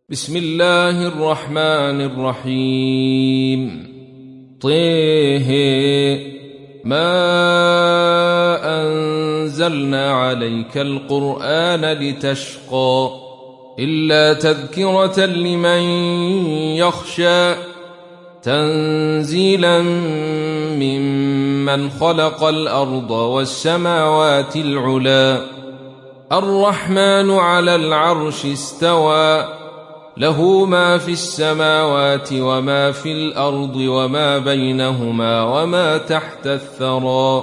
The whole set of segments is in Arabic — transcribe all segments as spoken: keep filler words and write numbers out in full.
بسم الله الرحمن الرحيم. طه ما أنزلنا عليك القرآن لتشقى إلا تذكرة لمن يخشى تنزيلا ممن خلق الأرض والسماوات العلى الرحمن على العرش استوى له ما في السماوات وما في الأرض وما بينهما وما تحت الثرى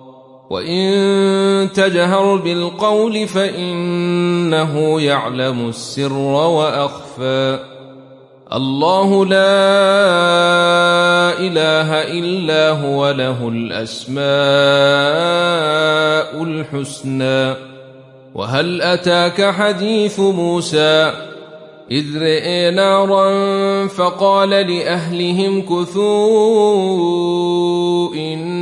وإن تجهر بالقول فإنه يعلم السر وأخفى الله لا إله إلا هو له الأسماء الحسنى. وهل أتاك حديث موسى إذ رأى نارا فقال لأهلهم كثوا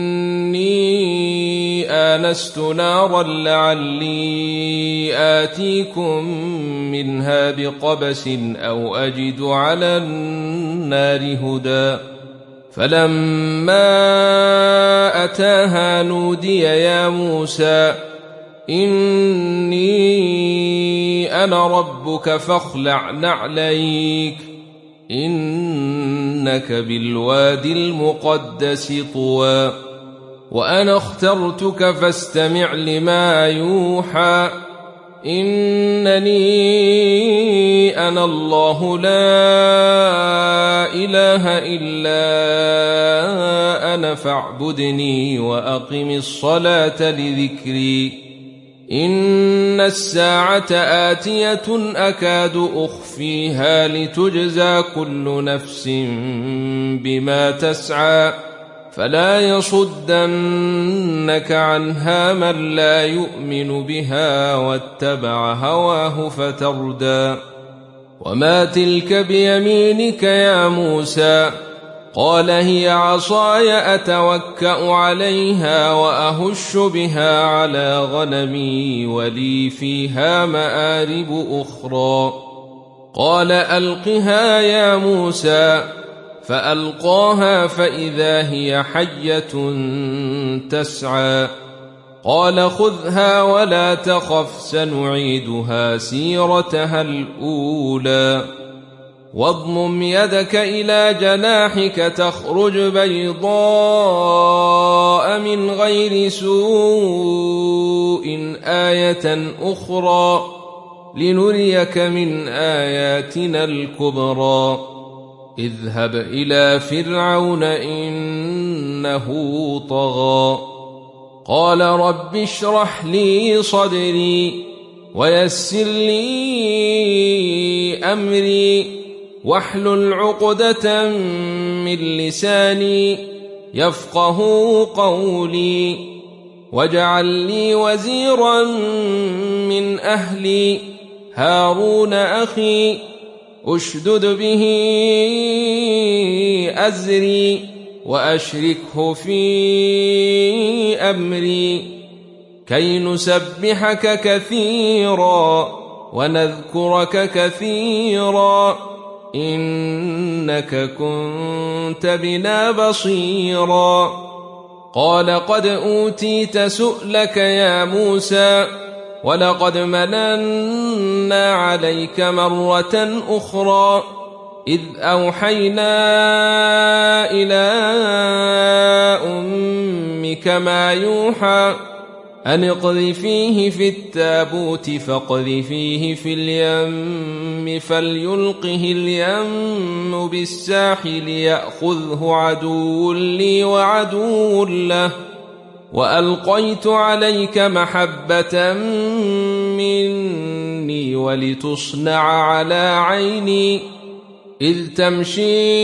إني آنست نارا لعلي آتيكم منها بقبس أو أجد على النار هدى فلما أتاها نودي يا موسى إني أنا ربك فاخلع نعليك إنك بالوادي المقدس طوى وأنا اخترتك فاستمع لما يوحى إنني أنا الله لا إله إلا أنا فاعبدني وأقم الصلاة لذكري إن الساعة آتية أكاد أخفيها لتجزى كل نفس بما تسعى فلا يصدنك عنها من لا يؤمن بها واتبع هواه فتردى وما تلك بيمينك يا موسى قال هي عصاي أتوكأ عليها وأهش بها على غنمي ولي فيها مآرب أخرى قال ألقها يا موسى فألقاها فإذا هي حية تسعى قال خذها ولا تخف سنعيدها سيرتها الأولى واضمم يدك إلى جناحك تخرج بيضاء من غير سوء آية أخرى لنريك من آياتنا الكبرى اذهب إلى فرعون إنه طغى قال رب اشرح لي صدري ويسر لي أمري واحلل عقدة من لساني يفقه قولي واجعل لي وزيرا من أهلي هارون أخي أشدد به أزري وأشركه في أمري كي نسبحك كثيرا ونذكرك كثيرا إنك كنت بنا بصيرا قال قد أوتيت سؤلك يا موسى ولقد مننا عليك مرة أخرى إذ أوحينا إلى أمك ما يوحى أن اقذفيه في التابوت فاقذفيه في اليم فليلقه اليم بالساحل يأخذه عدو لي وعدو له وألقيت عليك محبة مني ولتصنع على عيني إذ تمشي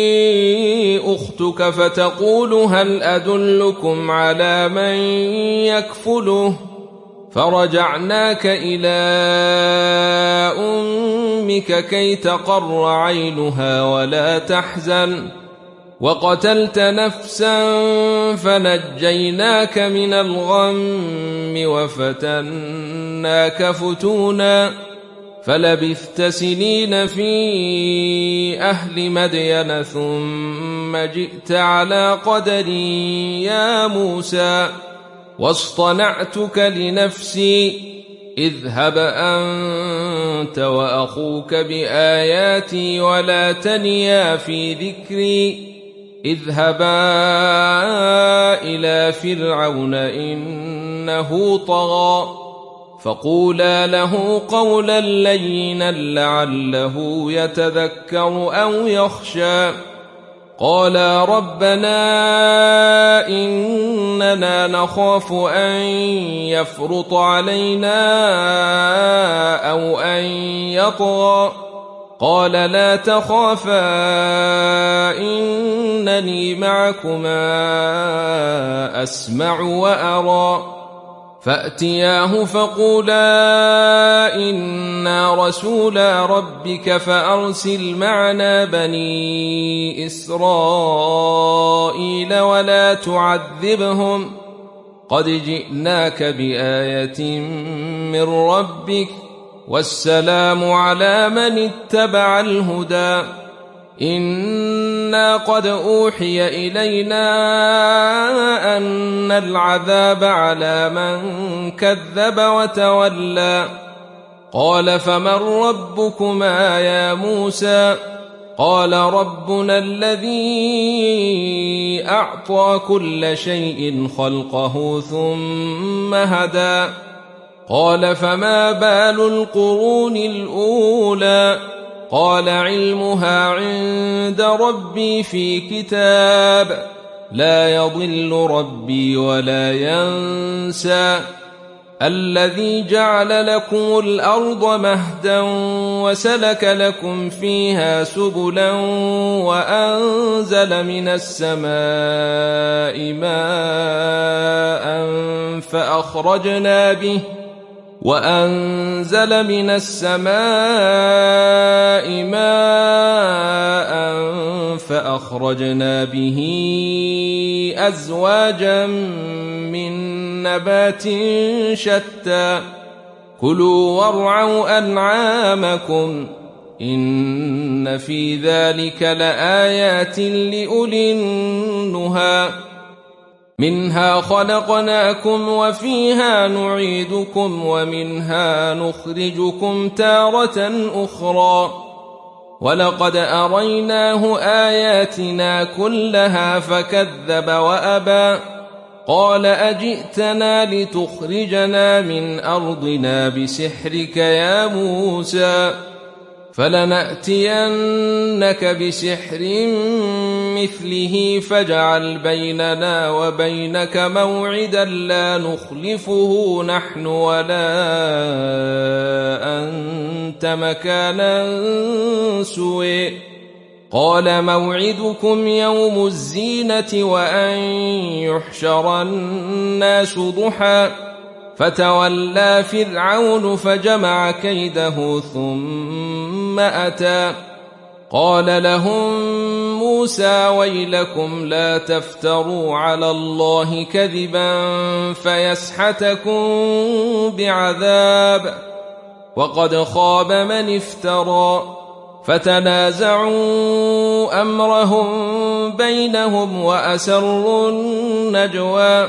أختك فتقول هل أدلكم على من يكفله فرجعناك إلى أمك كي تقر عينها ولا تحزن وقتلت نفسا فنجيناك من الغم وفتناك فتونا فلبثت سنين في أهل مدين ثم جئت على قدري يا موسى واصطنعتك لنفسي اذهب أنت وأخوك بآياتي ولا تنيا في ذكري اذهبا إلى فرعون إنه طغى فقولا له قولا لينا لعله يتذكر أو يخشى قالا ربنا إننا نخاف أن يفرط علينا أو أن يطغى قال لا تخافا إنني معكما أسمع وأرى فأتياه فقولا إنا رسولا ربك فأرسل معنا بني إسرائيل ولا تعذبهم قد جئناك بآية من ربك والسلام على من اتبع الهدى إنا قد أوحي إلينا أن العذاب على من كذب وتولى قال فمن ربكما يا موسى قال ربنا الذي أعطى كل شيء خلقه ثم هدى قال فما بال القرون الأولى قال علمها عند ربي في كتاب لا يضل ربي ولا ينسى الذي جعل لكم الأرض مهدا وسلك لكم فيها سبلا وأنزل من السماء ماء فأخرجنا به وأنزل من السماء ماء فأخرجنا به أزواجا من نبات شتى كلوا وارعوا أنعامكم إن في ذلك لآيات لأولي النهى منها خلقناكم وفيها نعيدكم ومنها نخرجكم تارة أخرى ولقد أريناه آياتنا كلها فكذب وأبى قال أجئتنا لتخرجنا من أرضنا بسحرك يا موسى فلنأتينك بسحر مثله فاجعل بيننا وبينك موعدا لا نخلفه نحن ولا أنت مكانا سوء قال موعدكم يوم الزينة وأن يحشر الناس ضحى فتولى فرعون فجمع كيده ثم أتى قال لهم موسى ويلكم لا تفتروا على الله كذبا فيسحتكم بعذاب وقد خاب من افترى فتنازعوا أمرهم بينهم وأسروا النجوى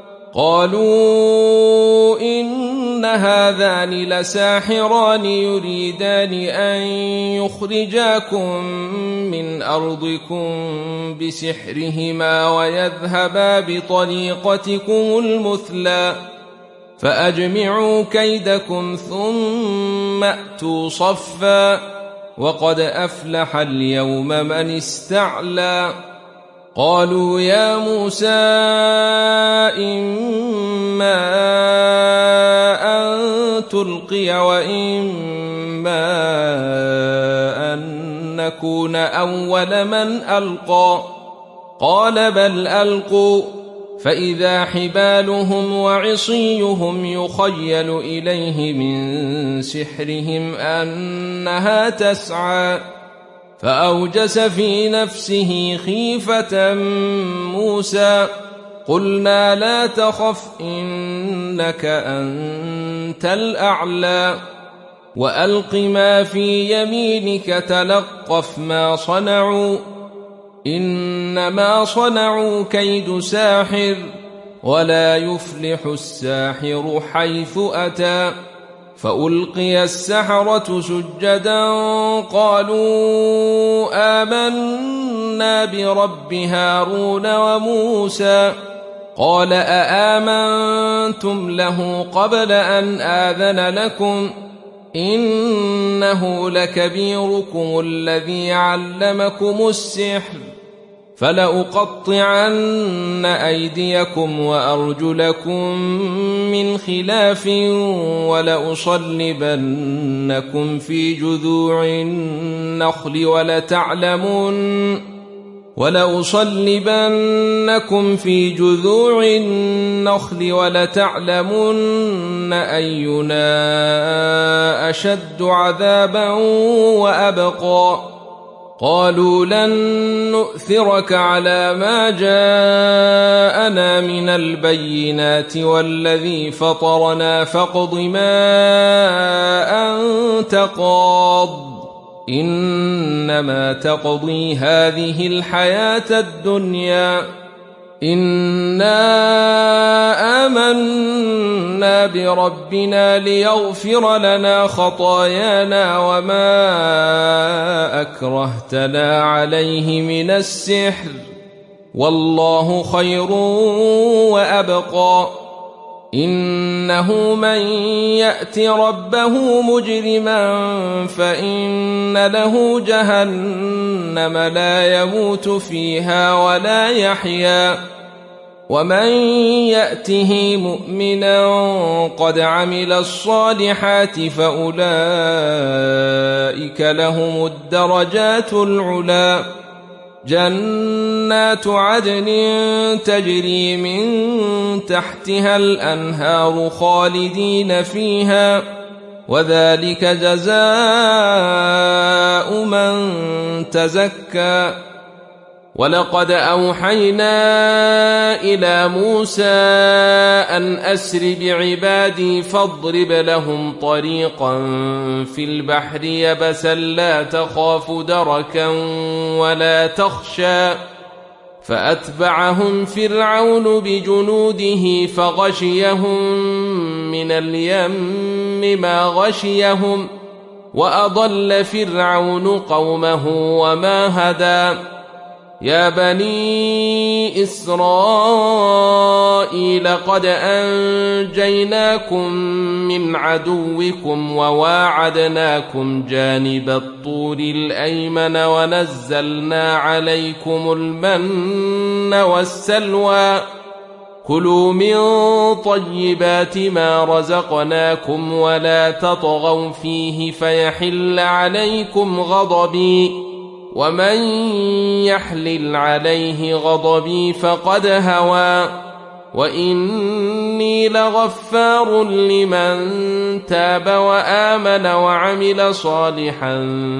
قالوا إن هذان لساحران يريدان أن يخرجاكم من أرضكم بسحرهما ويذهبا بطريقتكم المثلى فأجمعوا كيدكم ثم أتوا صفا وقد أفلح اليوم من استعلى قالوا يا موسى إما أن تلقي وإما أن نكون أول من ألقى قال بل ألقوا فإذا حبالهم وعصيهم يخيل إليه من سحرهم أنها تسعى فأوجس في نفسه خيفة موسى قلنا لا تخف إنك أنت الأعلى وألق ما في يمينك تلقف ما صنعوا إنما صنعوا كيد ساحر ولا يفلح الساحر حيث أتى فألقي السحرة سجدا قالوا آمنا برب هارون وموسى قال أآمنتم له قبل أن آذن لكم إنه لكبيركم الذي علمكم السحر فلأقطعن أيديكم وأرجلكم من خلاف ولأصلبنكم في جذوع النخل ولتعلمن ولأصلبنكم في جذوع النخل ولتعلمن أينا أشد عذابا وأبقى قالوا لن نؤثرك على ما جاءنا من البينات والذي فطرنا فاقض ما أنت قاض إنما تقضي هذه الحياة الدنيا إنا آمنا بربنا ليغفر لنا خطايانا وما أكرهتنا عليه من السحر والله خير وأبقى إنه من يأت ربه مجرما فإن له جهنم لا يموت فيها ولا يحيا ومن يأته مؤمنا قد عمل الصالحات فأولئك لهم الدرجات العلى جنات عدن تجري من تحتها الأنهار خالدين فيها وذلك جزاء من تزكى ولقد أوحينا إلى موسى أن أسر بعبادي فاضرب لهم طريقا في البحر يبسا لا تخاف دركا ولا تخشى فأتبعهم فرعون بجنوده فغشيهم من اليم ما غشيهم وأضل فرعون قومه وما هدى يا بني إسرائيل قد أنجيناكم من عدوكم وواعدناكم جانب الطور الأيمن ونزلنا عليكم المن والسلوى كلوا من طيبات ما رزقناكم ولا تطغوا فيه فيحل عليكم غضبي ومن يحلل عليه غضبي فقد هوى وإني لغفار لمن تاب وآمن وعمل صالحا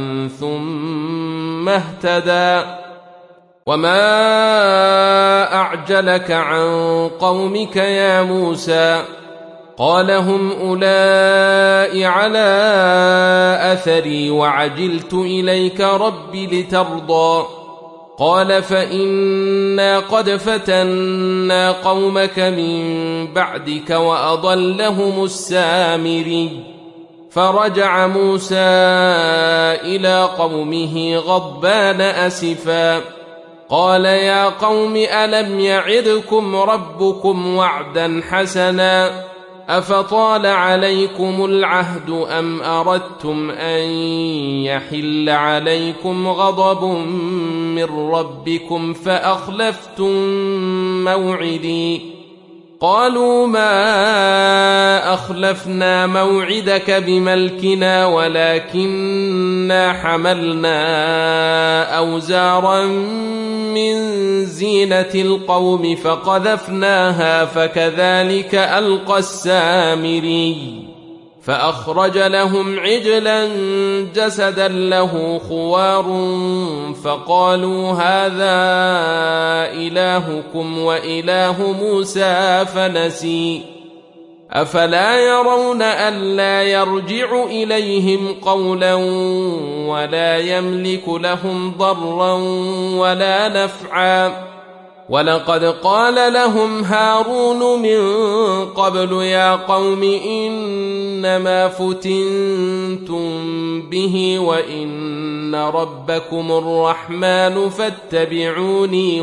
ثم اهتدى وما أعجلك عن قومك يا موسى قال هم أولئك على أثري وعجلت إليك رب لترضى قال فإنا قد فتنا قومك من بعدك وأضلهم السامري فرجع موسى إلى قومه غضبان أسفا قال يا قوم ألم يعدكم ربكم وعدا حسنا أفطال عليكم العهد أم أردتم أن يحل عليكم غضب من ربكم فأخلفتم موعدي قالوا ما أخلفنا موعدك بملكنا ولكننا حملنا أوزارا من زينة القوم فقذفناها فكذلك ألقى السامري فأخرج لهم عجلا جسدا له خوار فقالوا هذا إلهكم وإله موسى فنسي أفلا يرون ألا يرجع إليهم قولا ولا يملك لهم ضرا ولا نفعا ولقد قال لهم هارون من قبل يا قوم إنما فتنتم به وإن ربكم الرحمن فاتبعوني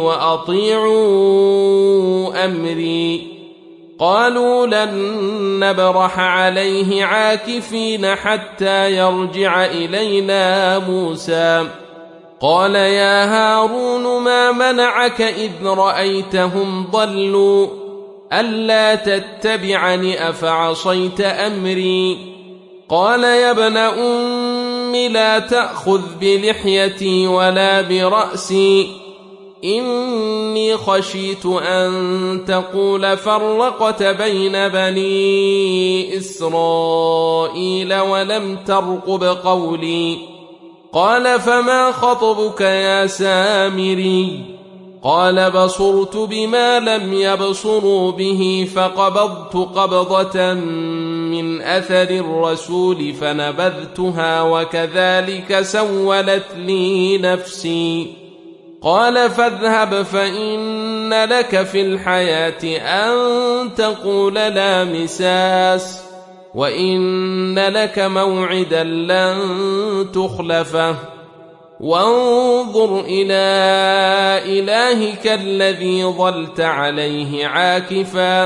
وأطيعوا أمري قالوا لن نبرح عليه عاكفين حتى يرجع إلينا موسى قال يا هارون ما منعك إذ رأيتهم ضلوا ألا تتبعني أفعصيت أمري قال يا ابن أم لا تأخذ بلحيتي ولا برأسي إني خشيت أن تقول فرقت بين بني إسرائيل ولم ترقب قولي قال فما خطبك يا سامري قال بصرت بما لم يبصروا به فقبضت قبضة من أثر الرسول فنبذتها وكذلك سولت لي نفسي قال فاذهب فإن لك في الحياة أن تقول لا مساس وإن لك موعدا لن تخلفه وانظر إلى إلهك الذي ظلت عليه عاكفا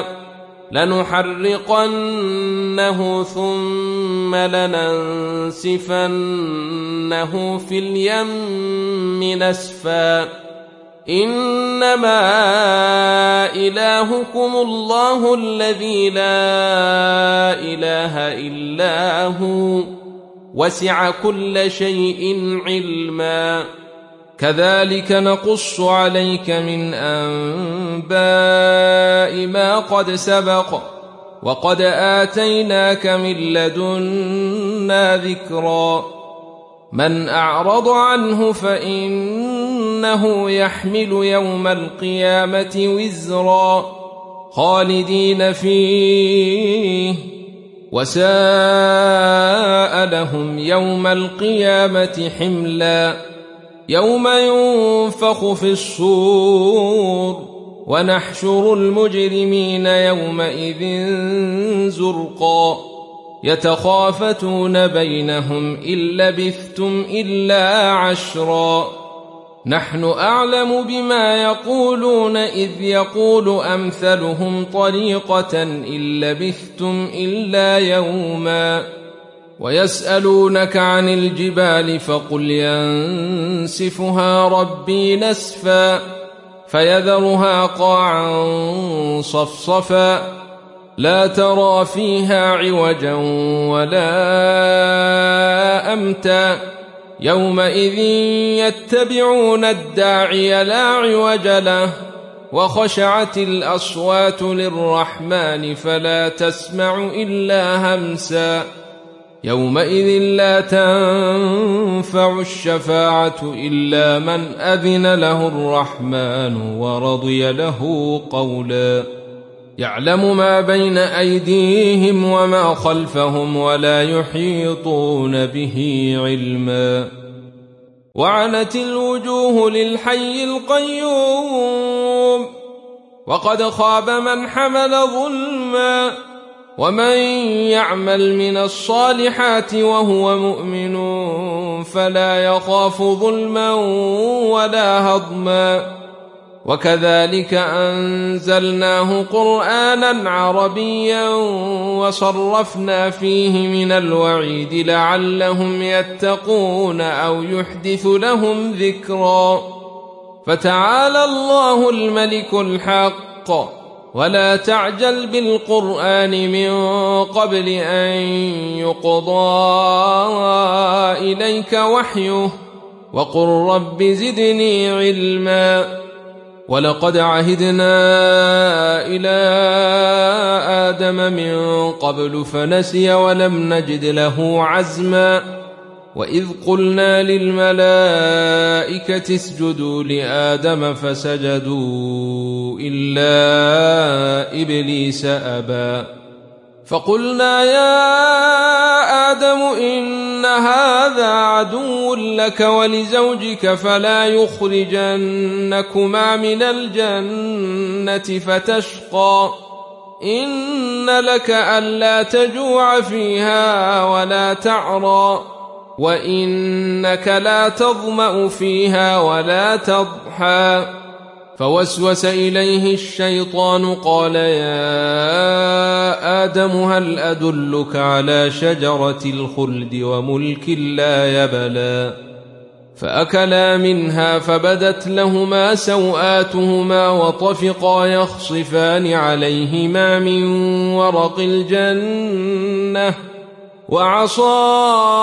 لنحرقنه ثم لننسفنه في اليم نسفا إنما إلهكم الله الذي لا إله إلا هو وسع كل شيء علما كذلك نقص عليك من أنباء ما قد سبق وقد آتيناك من لدنا ذكرا من أعرض عنه فإنه يحمل يوم القيامة وزرا خالدين فيه وساء لهم يوم القيامة حملا يوم ينفخ في الصور ونحشر المجرمين يومئذ زرقا يتخافتون بينهم إن لبثتم إلا عشرا نحن أعلم بما يقولون إذ يقول أمثلهم طريقة إن لبثتم إلا يوما ويسألونك عن الجبال فقل ينسفها ربي نسفا فيذرها قاعا صفصفا لا ترى فيها عوجا ولا أمتا يومئذ يتبعون الداعي لا عوج له وخشعت الأصوات للرحمن فلا تسمع إلا همسا يومئذ لا تنفع الشفاعة إلا من أذن له الرحمن ورضي له قولا يعلم ما بين أيديهم وما خلفهم ولا يحيطون به علما وعنت الوجوه للحي القيوم وقد خاب من حمل ظلما ومن يعمل من الصالحات وهو مؤمن فلا يخاف ظلما ولا هضما وكذلك أنزلناه قرآنا عربيا وصرفنا فيه من الوعيد لعلهم يتقون أو يحدث لهم ذكرا فتعالى الله الملك الحق ولا تعجل بالقرآن من قبل أن يقضى إليك وحيه وقل رب زدني علما ولقد عهدنا إلى آدم من قبل فنسي ولم نجد له عزما وإذ قلنا للملائكة اسجدوا لآدم فسجدوا إلا إبليس أبى فقلنا يا آدم إن هذا عدو لك ولزوجك فلا يخرجنكما من الجنة فتشقى إن لك ألا تجوع فيها ولا تعرى وإنك لا تظمأ فيها ولا تضحى فوسوس إليه الشيطان قال يا آدم هل أدلك على شجرة الخلد وملك لا يبلى فأكلا منها فبدت لهما سوآتهما وطفقا يخصفان عليهما من ورق الجنة وعصى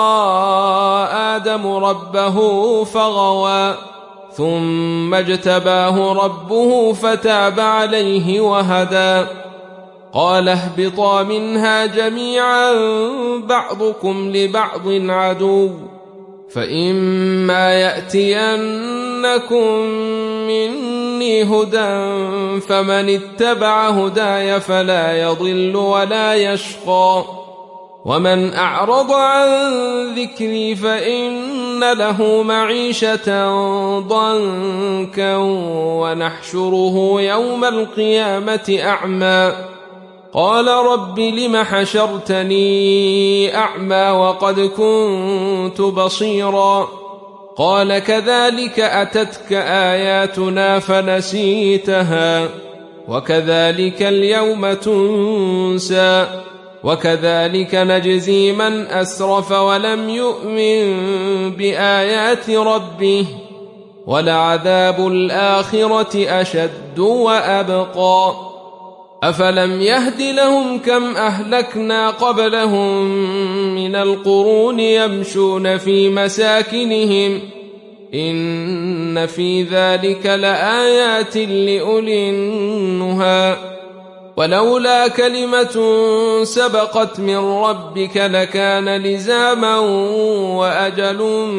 آدم ربه فغوى ثم اجتباه ربه فتاب عليه وهدى قال اهبطا منها جميعا بعضكم لبعض عدو فإما يأتينكم مني هدى فمن اتبع هداي فلا يضل ولا يشقى ومن أعرض عن ذكري فإن له معيشة ضنكا ونحشره يوم القيامة أعمى قال رب لم حشرتني أعمى وقد كنت بصيرا قال كذلك أتتك آياتنا فنسيتها وكذلك اليوم تنسى وكذلك نجزي من أسرف ولم يؤمن بآيات ربه ولعذاب الآخرة أشد وأبقى أفلم يهد لهم كم أهلكنا قبلهم من القرون يمشون في مساكنهم إن في ذلك لآيات لأولي النهى ولولا كلمة سبقت من ربك لكان لزاما وأجل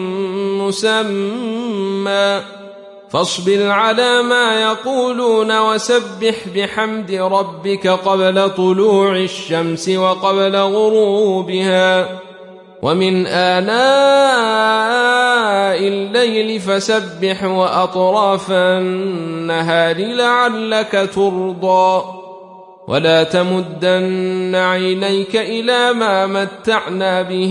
مسمى فاصبر على ما يقولون وسبح بحمد ربك قبل طلوع الشمس وقبل غروبها ومن آناء الليل فسبح وأطراف النهار لعلك ترضى ولا تمدن عينيك إلى ما متعنا به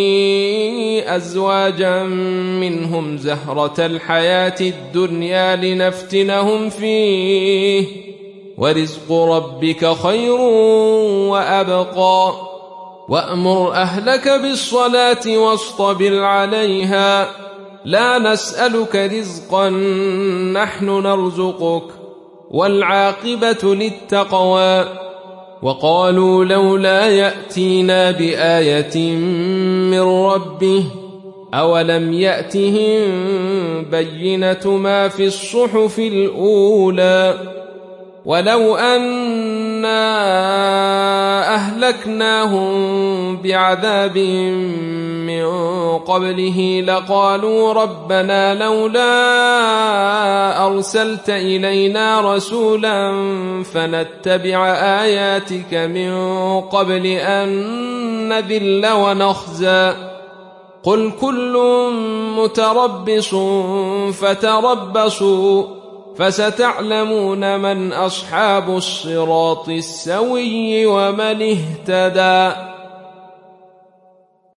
أزواجا منهم زهرة الحياة الدنيا لنفتنهم فيه ورزق ربك خير وأبقى وأمر أهلك بالصلاة واصطبر عليها لا نسألك رزقا نحن نرزقك والعاقبة للتقوى وقالوا لولا يأتينا بآية من ربه أولم يأتهم بينة ما في الصحف الأولى ولو أنا أهلكناهم بعذاب من قبله لقالوا ربنا لولا أرسلت إلينا رسولا فنتبع آياتك من قبل أن نذل ونخزى قل كل متربص فتربصوا فستعلمون من أصحاب الصراط السوي ومن اهتدى.